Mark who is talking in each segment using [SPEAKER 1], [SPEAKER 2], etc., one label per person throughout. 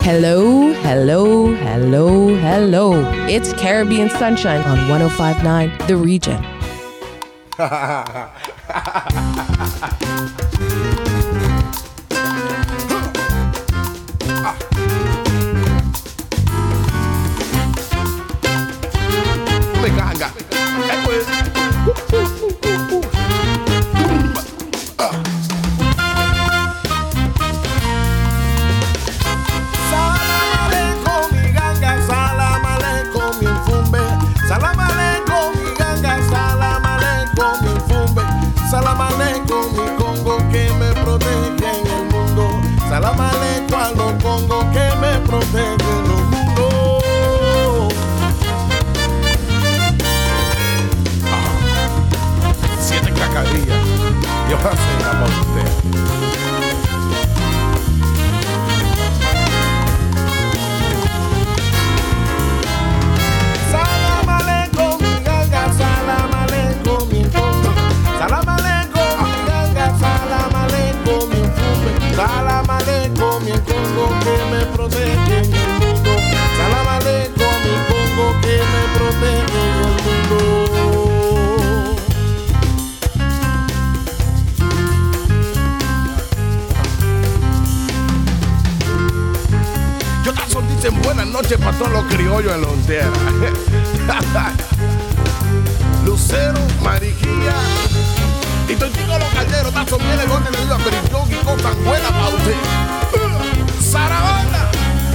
[SPEAKER 1] Hello, hello, hello, hello. It's Caribbean Sunshine on 105.9 The Region.
[SPEAKER 2] Salam aleikum, mi Congo que me protege en el mundo. Salam aleikum a los Congo que me protege en el mundo. Siete cacarillas. Yo hace la voz usted. Salam aleikum, mi ganga. Salam aleikum, mi Congo. Salam aleikum, mi ganga. Salam aleikum, mi fume. Salam aleikum, mi Congo que me protege en el mundo. Salam aleikum, mi Congo que me protege en el mundo. Yo tan solo dicen buenas noches para todos los criollos en Lontera. Lucero, Mariquilla y Tontico los calderos, tazo viene con el río Aperitión y cosas buenas para usted. Sarabanda.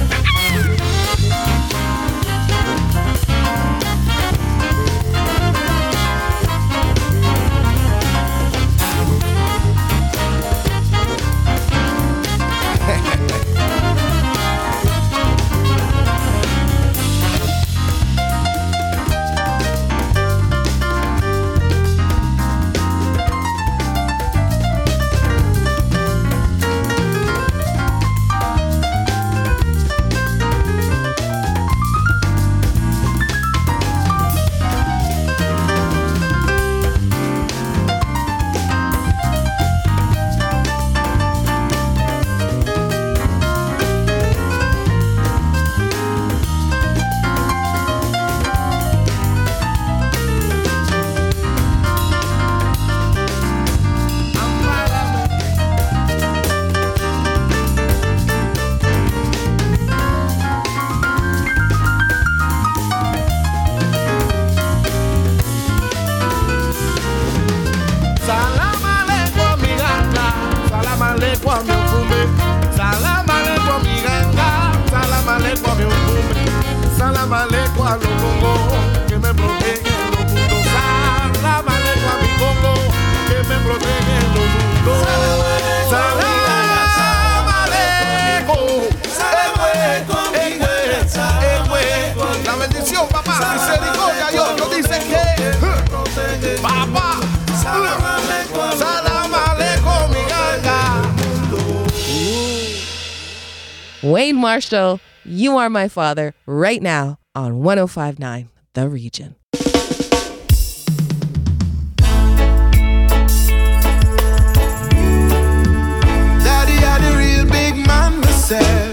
[SPEAKER 2] Salam aleikum a los Congo que me protege en los mundos. Salam aleikum a mi Congo que me protege en los mundos. Salam aleikum. La bendición, papá, misericordia, yo dice que papá. Salam aleikum, mi ganga.
[SPEAKER 1] Wayne Marshall, You Are My Father, right now on 105.9 The Region.
[SPEAKER 2] Daddy had a real big man, me say.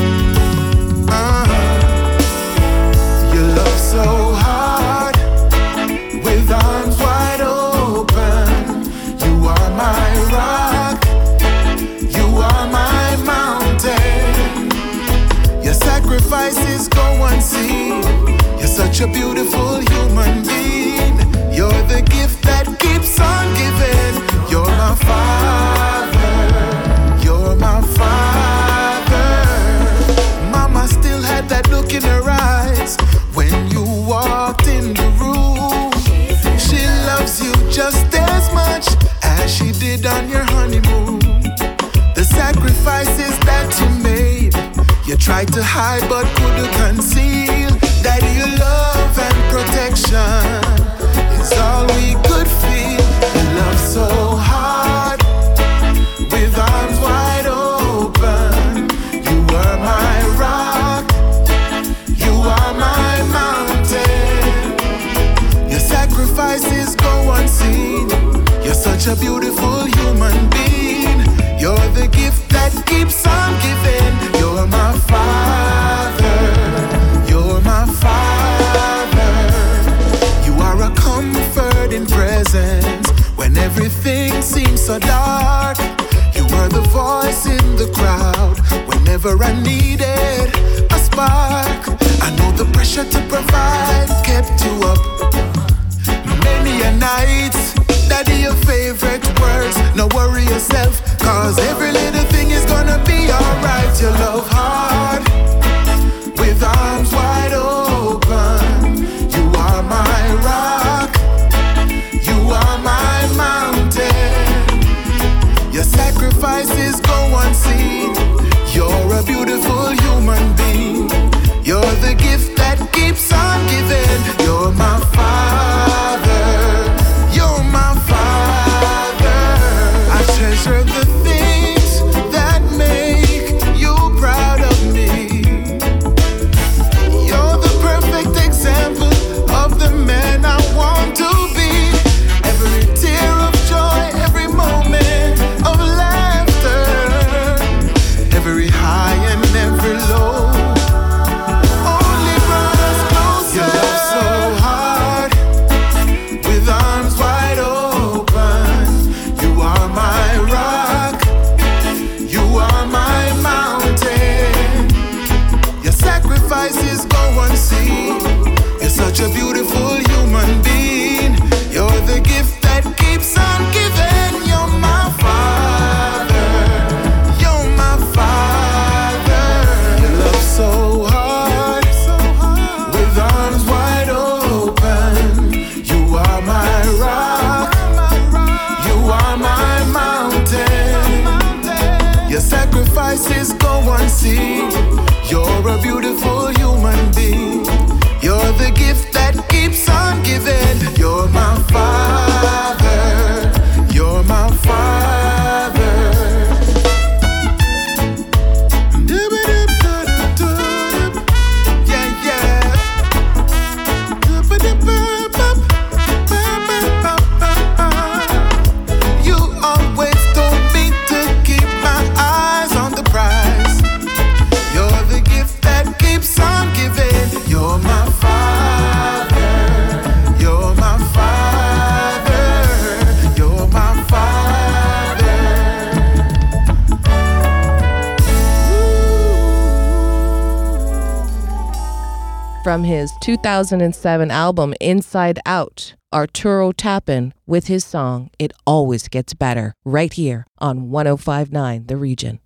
[SPEAKER 2] You love so hard, with arms wide open. You are my rock, you are my mountain. Your sacrifices go unseen. You're such a beautiful human being. You're the gift that keeps on giving. You're my father. You're my father. Mama still had that look in her eyes when you walked in the room. She loves you just as much as she did on your honeymoon. The sacrifices that you made, you tried to hide but couldn't conceal. That your love and protection is all we could feel. You love so hard, with arms wide open. You were my rock, you are my mountain. Your sacrifices go unseen. You're such a beautiful human being. You're the gift that keeps on giving. You're my father. whenever I needed a spark. I know the pressure to provide kept you up. Many a night, daddy, your favorite words. No worry yourself, cause every little thing is gonna be alright. You love hard, with arms wide open. You are my rock, you are my mountain. Your sacrifices go unseen. You're a beautiful human being. You're the gift that keeps on giving. You're my father, you're my father. I treasure the things that make you proud of me. You're the perfect example of the man I want to be. Every tear of joy, every moment of laughter, every high and every low. Sacrifices go unseen. You're such a beautiful human being. You're the gift that keeps on giving. You're my father, you're my father. You love so hard, with arms wide open. You are my rock, you are my mountain. Your sacrifices go unseen. You're a beautiful human being. You're the gift that keeps on giving. You're my father, you're my father. Yeah, yeah. You always told me to keep my eyes on the prize. You're the gift that keeps on giving. You're my father, you're my father, you're my father.
[SPEAKER 1] From his 2007 album Inside Out, Arturo Tappan with his song It Always Gets Better, right here on 105.9 The Region.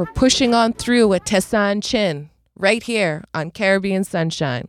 [SPEAKER 1] We're pushing on through with Tessanne Chin right here on Caribbean Sunshine.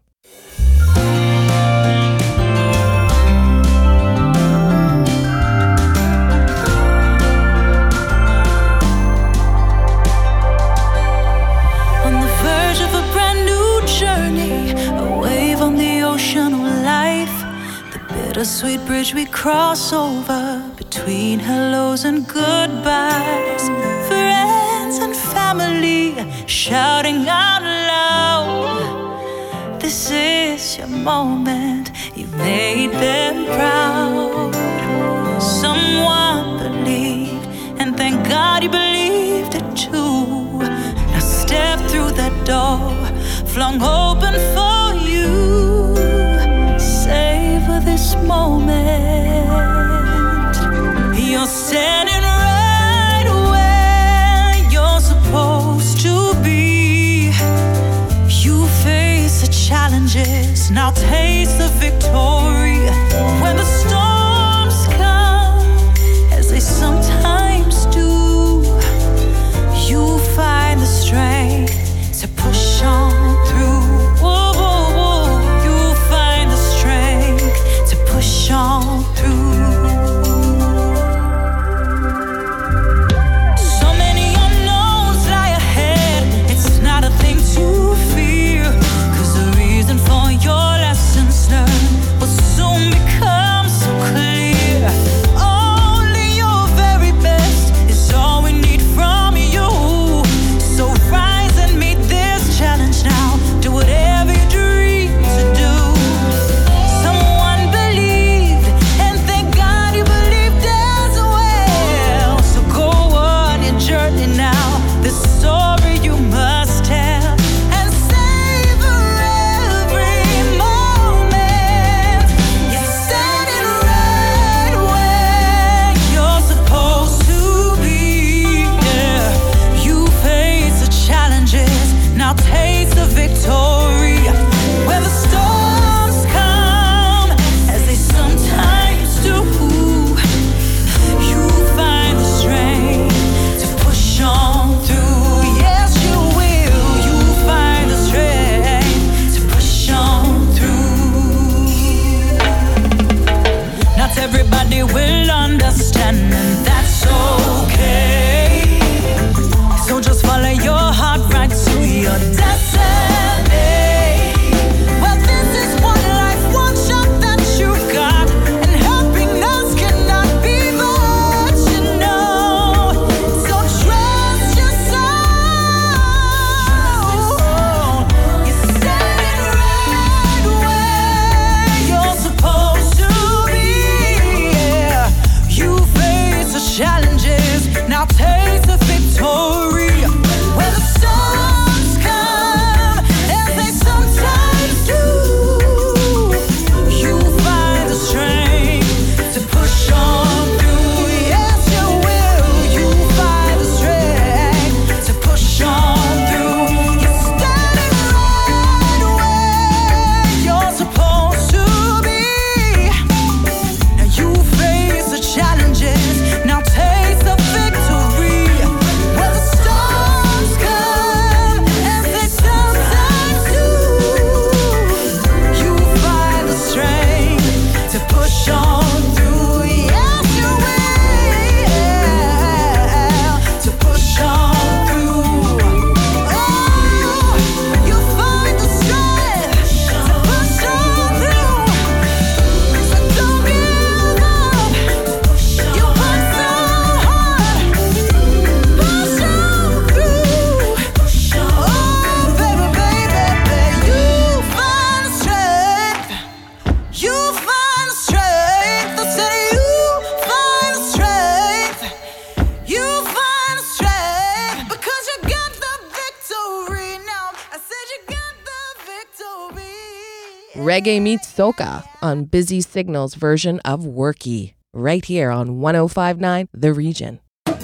[SPEAKER 3] On the verge of a brand new journey, a wave on the ocean of life, the bittersweet bridge we cross over between hellos and goodbyes. Friends and family shouting out loud, this is your moment, you made them proud. Someone believed, and thank God you believed it too. Now step through that door, flung open for you. Savor this moment. You're standing right where you're supposed to be. You face the challenges, now taste the victory. When the storms come, as they sometimes do, you find the strength to push on through. Whoa, whoa, whoa. You find the strength to push on through.
[SPEAKER 1] Reggae meets soca on Busy Signal's version of Worky, right here on 105.9 The Region.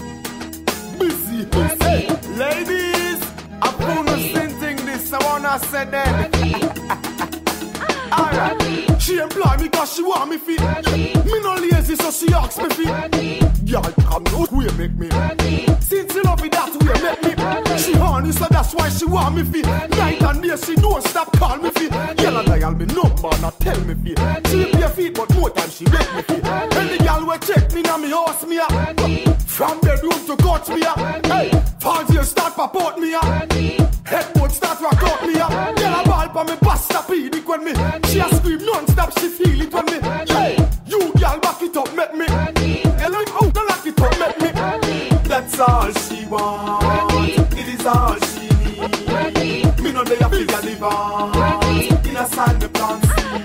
[SPEAKER 2] Busy. Ladies, I'm gonna sing this, I wanna say that. Alright, she employ me cause she want me fit. Me no lazy so she asks me fit. Y'all come out, we make me. Since you love me that way, make me. want me fi. Night and day she don't stop call me fi. Yellow dial me number not tell me fi. She pay feet but more time she make me fi. Any girl will check me now me house me a. From bedroom to couch me a. Hey, falls here start pop me a. Headboard start rock out me a. Yellow ball pa me pasta pedic when me. She a scream non-stop she feel it when me. Hey, you girl back it up make me. Hello out and lock it up make me. That's all she wants. It is all she needs. Me know they a figure divorce. In a side the plans.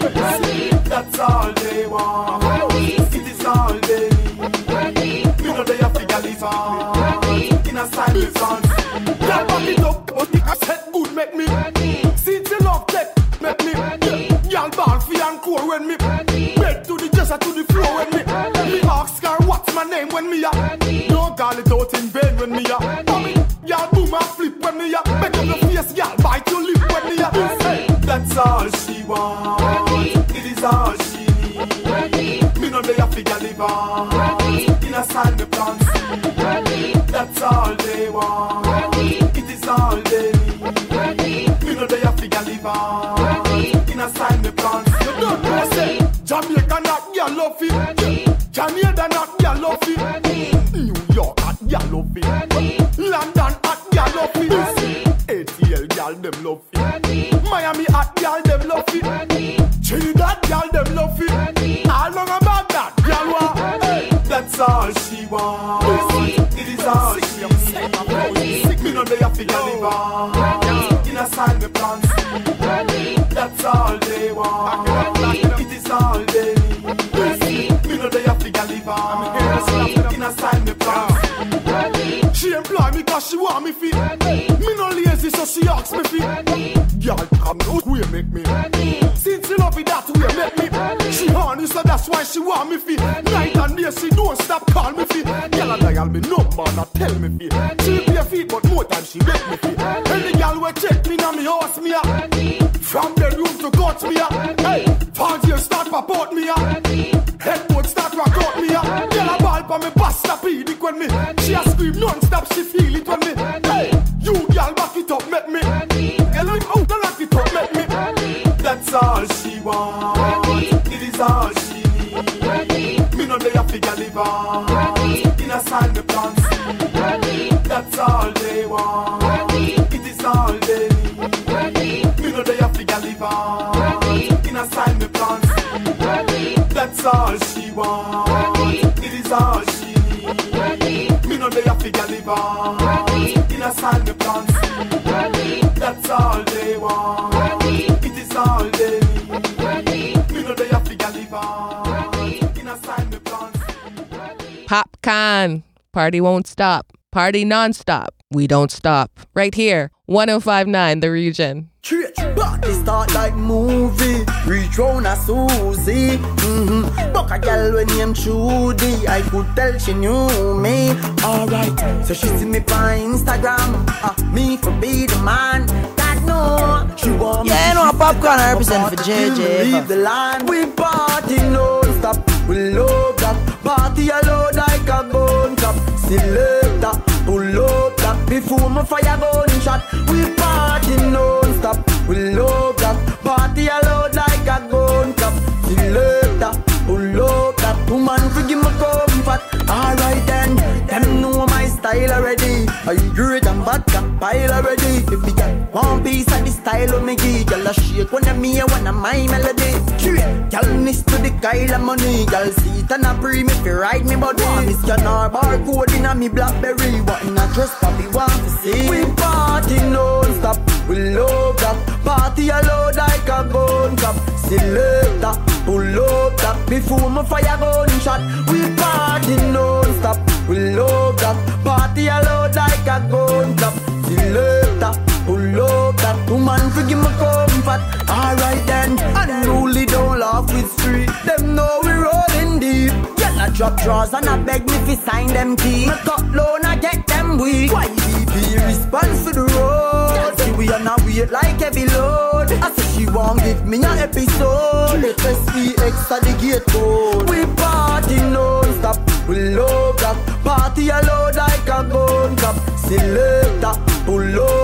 [SPEAKER 2] That's all they want. It is all they need. Me know they a figure divorce. In a side the plans. Y'all back it up. I said good make me. Since you love tech make me. Y'all ball free and core when me. Bed to the dresser to the floor when me. Me ask her what's my name when me a. Don't call it out in vain when me a. Y'all boom and flip when me a. Make up your face, y'all bite your lip when me a. That's all she wants. It is all she needs. Me know they a figure divorce. In a side the plans. That's all they want. It is all they need. Me know they a figure divorce. In a side the plans. You don't know say Jamaica not girl love it. Jamaica not girl love it. New York at girl love it. London at girl love it. ATL girl them love it. Miami at girl them love it. Trinidad girl them love it. All long about that girl want. That's all she wants. It is all she needs. Me know they a figure divorce. In a side the plans. That's all they want. It is all they need. Me know they a figure divorce. In a side the plans. She employ me cause she want me fi. Me no lazy so she asks me fi. Y'all come out way make me. Since she love it that way make me. She horny so that's why she want me fi. Night and day she don't stop call me fi. Y'all dial me number not tell me fi. She pay feet but more time she make me fi. Any girl will check me now me house me a. From bedroom to couch me a. Hey, falls here start pop out me a. Headboard start rock out me a. Yellow ball pa me pasta pedic when me. She a scream non-stop she feel it when me. Hey, you girl back it up make me. Hello out and lock it up make me. That's all she wants. It is all she needs. Me know they a figure divorce. In a side the plans. That's all they want. It is all they need. Me know they a figure divorce. In a side the plans. That's all she wants. It is all she needs. Me know they a figure divorce. In a side the plans. That's all they want. It is all they need. Me know they a figure divorce. In a side the plans.
[SPEAKER 1] Popcorn. Party won't stop. Party nonstop. We don't stop. Right here, 105.9 The Region.
[SPEAKER 4] Party start like movie. Reach round a Susie. Buck a girl when named Judy. I could tell she knew me. Alright, so she see me on Instagram. Me for be the man. God no, she want me.
[SPEAKER 5] Yeah, you know Popcorn I represent for JJ.
[SPEAKER 4] Leave the land. We party non-stop. We love that. Party alone like a gun cup. Selector, pull up that. Before my fire gun shot. We party non-stop. We love that. Party alone like a gun cup. Selector, pull up that. Woman forgive my comfort. Alright then, them know my style already. I great and bad can pile already. If you get one piece of the style of me give, y'all a shake when I'm me, one of my melody. Y'all miss to the Kyle of money. Y'all see it and a pre me if you ride me body. Miss scanner barcode in a me Blackberry. What in a dress probably want to see. We party non-stop, we love that. Party alone like a gun cup. Selector, pull up that. Before my fire gun shot. We party non-stop, we love that. Party alone like a gun cup. Selector, pull up that. Woman forgive my comfort. Alright then, unruly don't laugh with street. Them know we rolling deep. Y'all a drop drawers and I beg me fi sign them key. Me cut loan I get them weak. Why be response for the road? See we on a wait like heavy load. I say she won't give me an episode. Let SPX at the gate code. We party non-stop, we love that. Party alone like a gun cup. Selector, pull up that.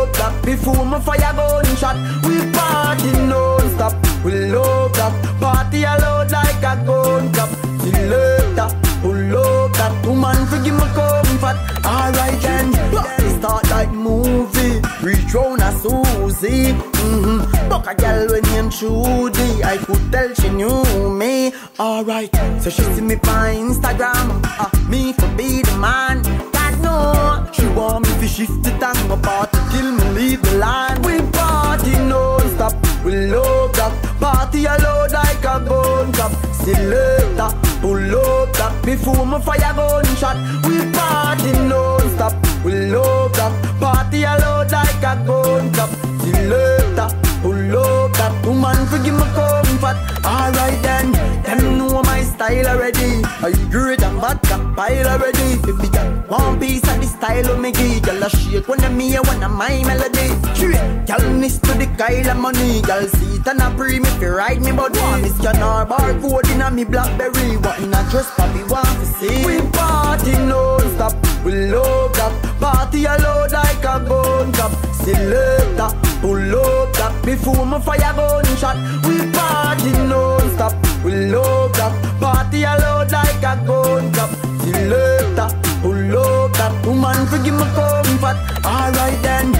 [SPEAKER 4] before my fire gunshot. We party non-stop, we love that. Party loud like a gun cap. Selector, pull up that woman forgive me comfort. Alright then, start like movie. Reach round a Susie. Buck a girl when named Trudy. I could tell she knew me. Alright, so she see me on Instagram. Me for be the man. God no, she want me to shift the tongue apart to kill me, leave the land. We party non-stop, we love that. Party loud like a gun cap. Selector, pull up that before my fire gunshot. We party non-stop, we love that. Party loud like a gun cap. Selector, pull up that woman forgive me comfort. Alright then, them know my style already. I great and bad can pile already. Baby girl, one piece of the style of me give. Girl a shake when I'm me, when I'm my melody. Girl miss to the Kyle of money. Girl see it and a pre me fi ride me, but one miss scanner barcode in a me Blackberry. What in a dress papi want to see? We party non-stop, we love that. Party loud like a gun cap. Selector, pull up that before my fire gunshot. We party non-stop, we love that. Party loud like a gun cap. Selector, pull up that woman forgive me comfort. Alright then.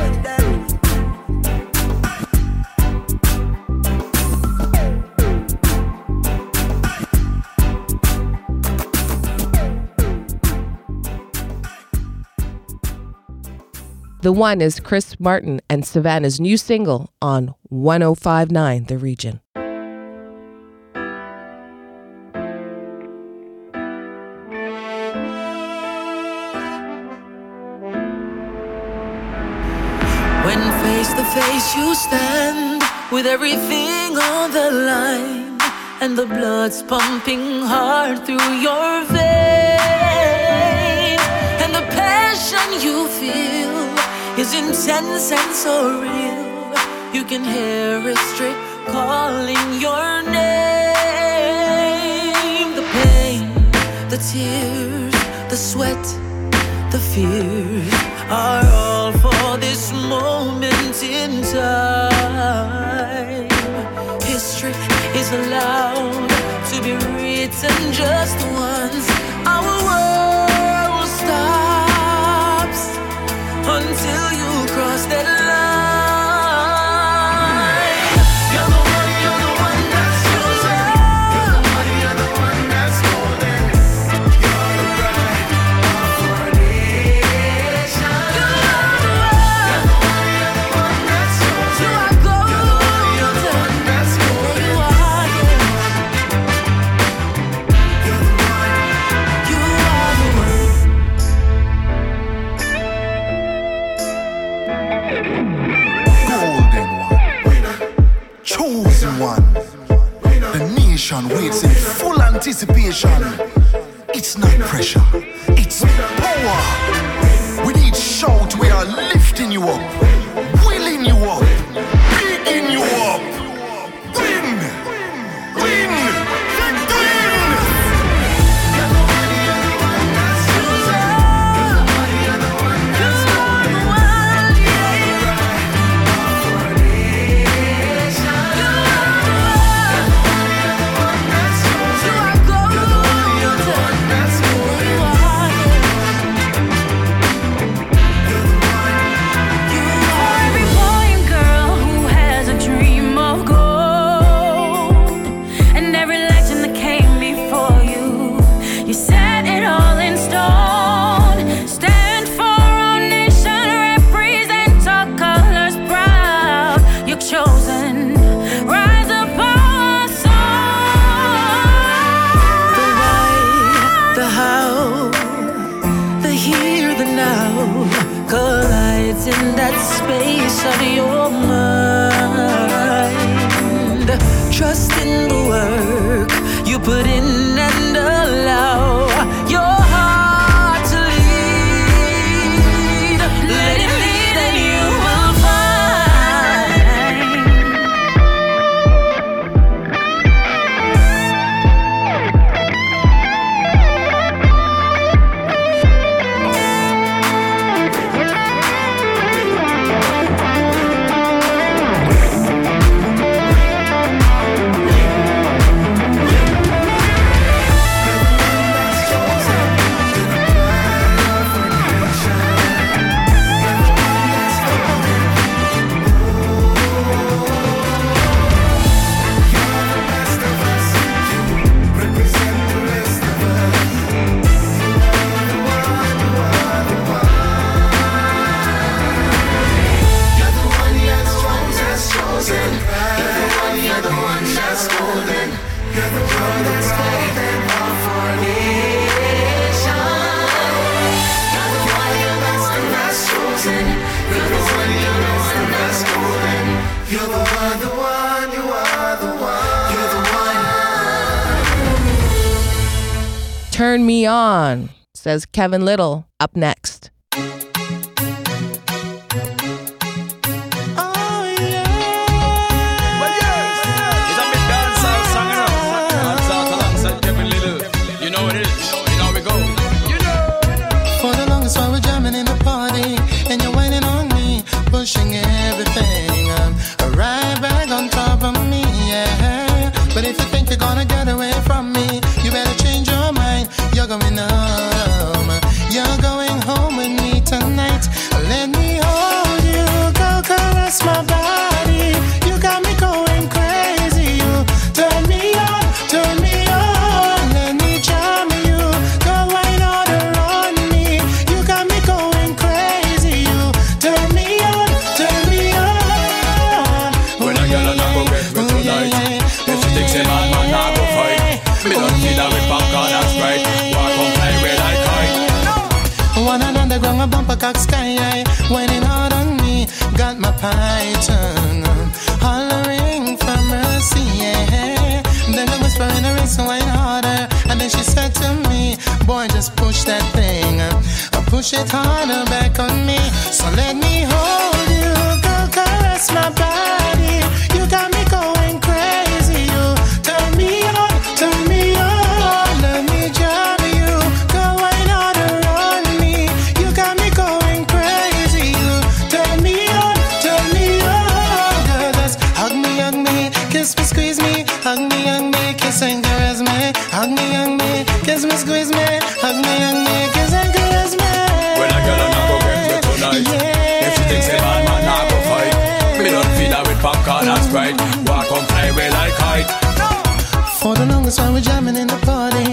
[SPEAKER 1] The One is Chris Martin and Savannah's new single on 105.9 The Region.
[SPEAKER 3] When face to face you stand, with everything on the line, and the blood's pumping hard through your veins, and the passion you feel is intense and so real. You can hear it straight calling your name. The pain, the tears, the sweat, the fears are all for this moment in time. History is allowed to be written just once. Our world stops until you cross that line. You're the one that's chosen. You're the one that's golden. You're the bride for a nation. You're the one that's chosen. You are golden. You're the one that's golden. You are, You're the one. You are the one.
[SPEAKER 2] Golden one, chosen one. The nation waits in full anticipation. It's not pressure, it's power. We need shout, we are lifting you up, willing you up, beating you up. Win, win,
[SPEAKER 3] in that space of your mind. Trust in the work you put in and allow your heart to lead. Let it lead and you will
[SPEAKER 1] Turn Me On, says Kevin Little, up next.
[SPEAKER 6] Pushing everything right back on top of me, yeah. But if you think you're gonna get away from me, you better change your mind. You're going home. You're going home with me tonight. Let me hold you, go caress my body. You got me going crazy. You turn me on, turn me on. Let me charm you, go right order on me. You got me going crazy. You turn me on. One another ground, a bumper cock sky high, whining hard on me, got my python hollering for mercy, yeah. Then I whisper in her ear, so whine harder, and then she said to me, boy, just push that thing, push it harder back on me. So let me hold you, go caress my body. You got me going crazy. You turn me on, turn me on. Let me drive you, go right on me. You got me going crazy. You turn me on, girl, just hug me, kiss me, squeeze me, hug me, kiss and caress me, hug me, kiss me, squeeze me, hug me, kiss and caress me.
[SPEAKER 7] When a girl and I go get me tonight, yeah. If she thinks a man I go fight, me don't feed her with popcorn and Sprite. Walk on fly away like kite.
[SPEAKER 6] For the longest while we're jamming in the party,